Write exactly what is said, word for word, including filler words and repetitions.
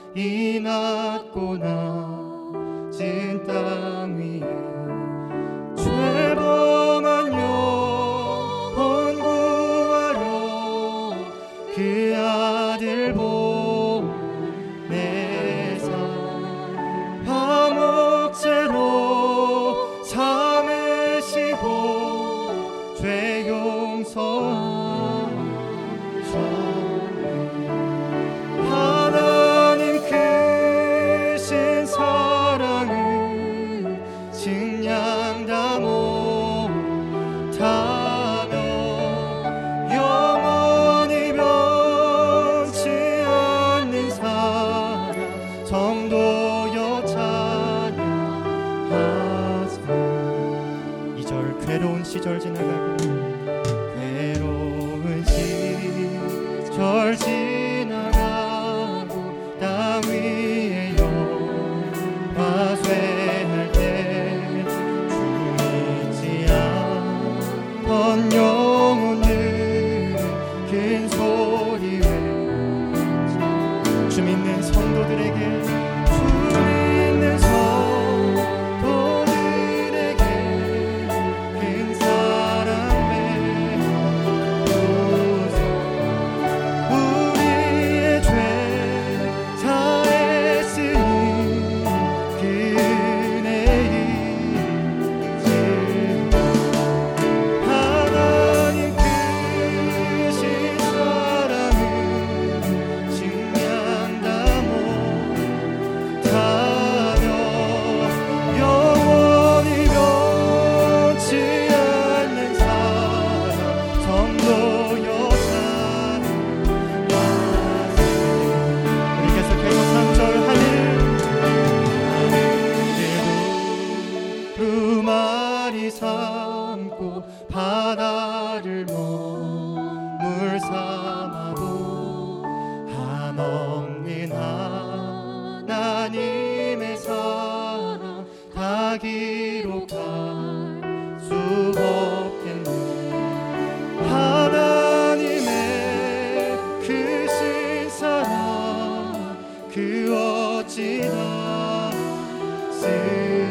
이 낮고 낮은 땅 위에 죄범한 영혼 구하러 그 아들 보내사 화목제로 삼으시고 죄 용서하셨네. 하나님 크신 사랑을 증량다 못하며 영원히 변치 않는 사랑 성도여 찬양하세. 이 절 괴로운 시절 지나가고 괴로운 시절 지나가고 땅 위에 영화 쇠할 때 주이지 않던 영혼들 큰 소리 외쳐 주 믿는 성도들에게 주 믿는 성도들에게 큰 사랑 베푸소. 우리의 죄 사했으니 그 은혜이지. 하나님 크신 사랑을 증량다 못하며 영원히 변치 않는 사랑 성도여 찬양하세. 우리 계속해서 삼 절 하늘 두루마리 삼고 바다를 머물 삼아도 한없는 하나님의 사랑 다 기록할 수 없겠네. 하나님의 크신 사랑 그 어찌 다